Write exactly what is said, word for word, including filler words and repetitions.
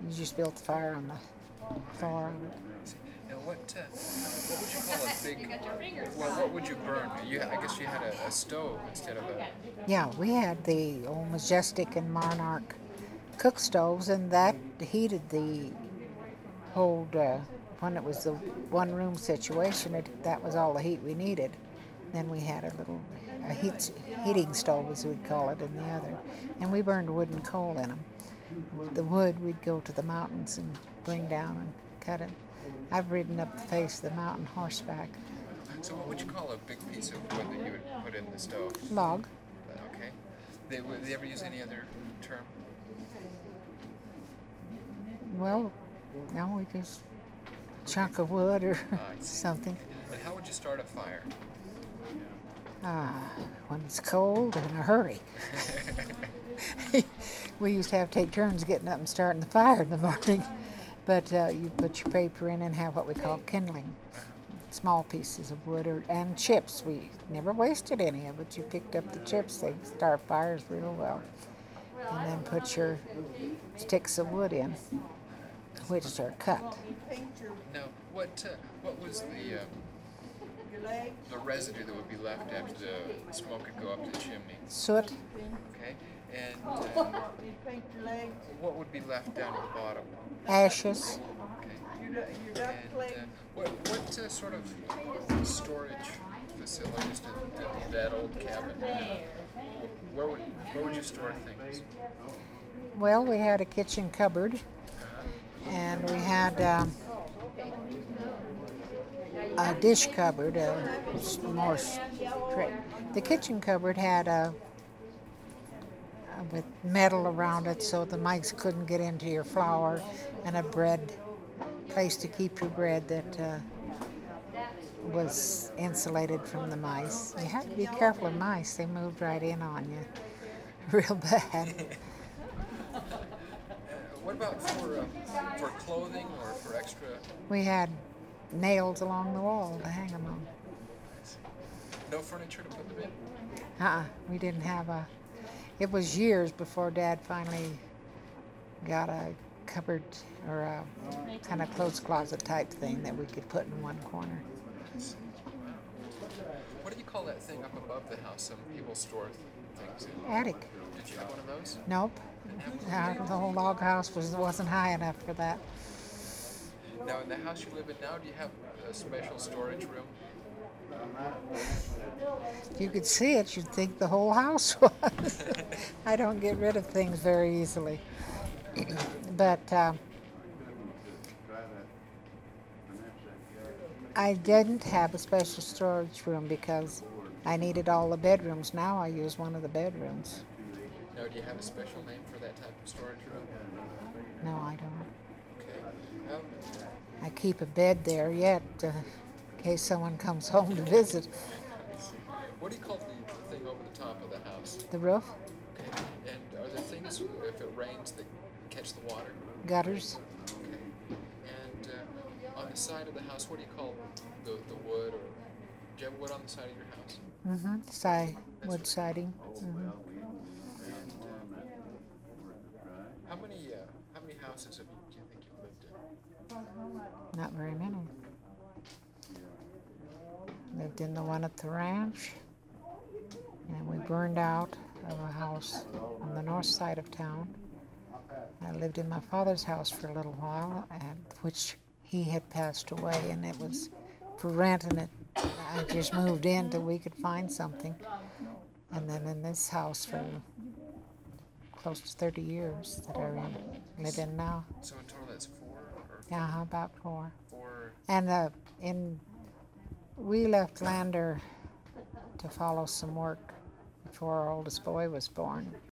You just built the fire on the floor of it. Now, what uh, what would you call a big? Well, what would you burn? You, I guess you had a, a stove instead of a. Yeah, we had the old Majestic and Monarch cook stoves, and that heated the whole. Uh, when it was the one-room situation, it, that was all the heat we needed. Then we had a little a heat, heating stove, as we'd call it, in the other, and we burned wood and coal in them. The wood we'd go to the mountains and bring down and cut it. I've ridden up the face of the mountain horseback. So what would you call a big piece of wood that you would put in the stove? Log. Okay. They, would they ever use any other term? Well, no, we just chunk of wood or Ah, I see. something. And how would you start a fire? Ah, when it's cold and in a hurry. We used to have to take turns getting up and starting the fire in the morning. But uh, you put your paper in and have what we call kindling. Small pieces of wood or, and chips. We never wasted any of it. You picked up the chips. They start fires real well. And then put your sticks of wood in, which are cut. Now, what uh, what was the uh, the residue that would be left after the smoke would go up the chimney? Soot. Okay. And uh, what would be left down at the bottom? Ashes. Okay. And uh, what what uh, sort of storage facilities did, did that old cabin have? Where would where would you store things? Well, we had a kitchen cupboard, and we had um, a dish cupboard, a s- more straight. The kitchen cupboard had a with metal around it so the mice couldn't get into your flour, and a bread place to keep your bread that uh, was insulated from the mice. You had to be careful of mice. They moved right in on you real bad. Uh, what about for um, for clothing or for extra? We had nails along the wall to hang them on. No furniture to put them in? Uh-uh, we didn't have a... It was years before Dad finally got a cupboard or a kind of clothes closet type thing that we could put in one corner. What do you call that thing up above the house? Some people store things in. Attic. Did you have one of those? Nope. Uh, the whole log house was, wasn't high enough for that. Now, in the house you live in now, do you have a special storage room? If you could see it, you'd think the whole house was. I don't get rid of things very easily. But um, I didn't have a special storage room because I needed all the bedrooms. Now I use one of the bedrooms. Now, do you have a special name for that type of storage room? No, I don't. Okay. Um, I keep a bed there yet uh, in case someone comes home to visit. what do you call the, the thing over the top of the house? The roof, Okay. And are there things, if it rains, that catch the water? gutters, Okay. And uh, on the side of the house, what do you call the, the wood? Or do you have wood on the side of your house? mm-hmm. Si- wood siding. Mm-hmm. And um, how many uh, how many houses have you, do you think you've lived in? Not very many. Lived in the one at the ranch, and we burned out of a house on the north side of town. I lived in my father's house for a little while, at which he had passed away, and it was for rent, and it, I just moved in till we could find something. And then in this house for close to thirty years that I live in now. So in total, that's four or Yeah, about four. four. And uh, in we left Lander to follow some work before our oldest boy was born.